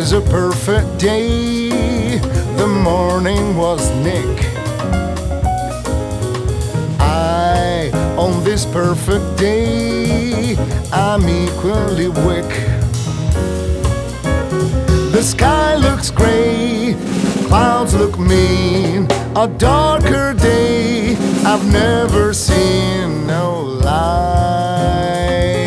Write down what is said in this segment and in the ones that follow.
is a perfect day. The morning was Nick. On this perfect day, I'm equally wick. The sky looks gray, clouds look mean. A darker day I've never seen. No light.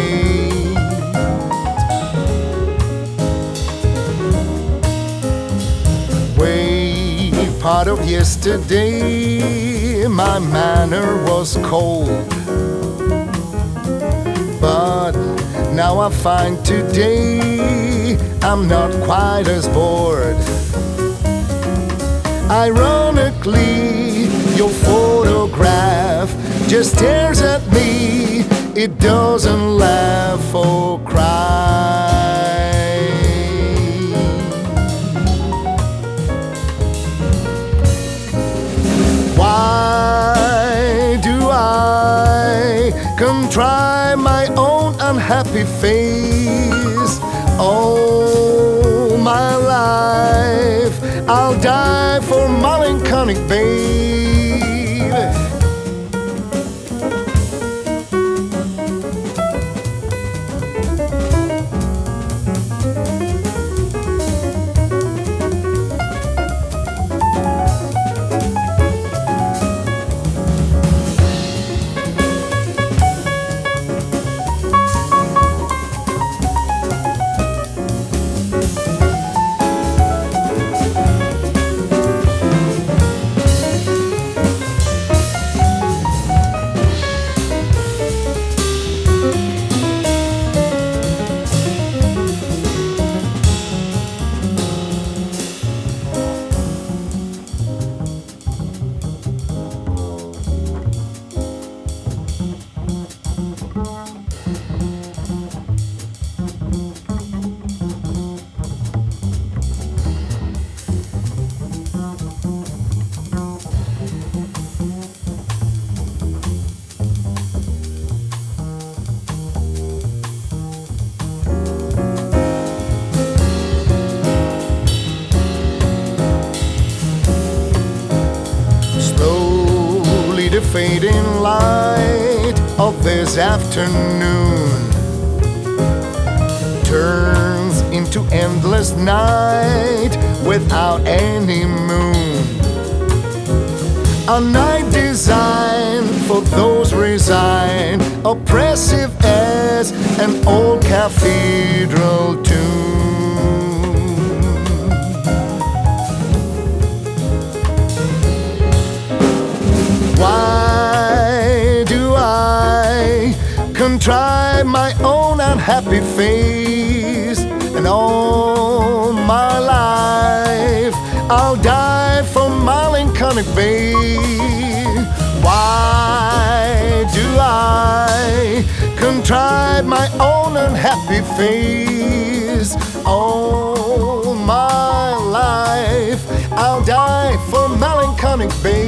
Way part of yesterday, my manner was cold. But now I find today I'm not quite as bored. Ironically, your photograph just stares at me. It doesn't laugh or cry. Why do I contrive my own unhappy face? Oh, my life, I'll die for melancholic babe. The fading light of this afternoon turns into endless night without any moon. A night designed for those resigned, oppressive as an old cathedral tune. Why do I contrive my own unhappy face? And all my life I'll die for melancholic babe. Why do I contrive my own unhappy face? All my life I'll die for melancholic babe.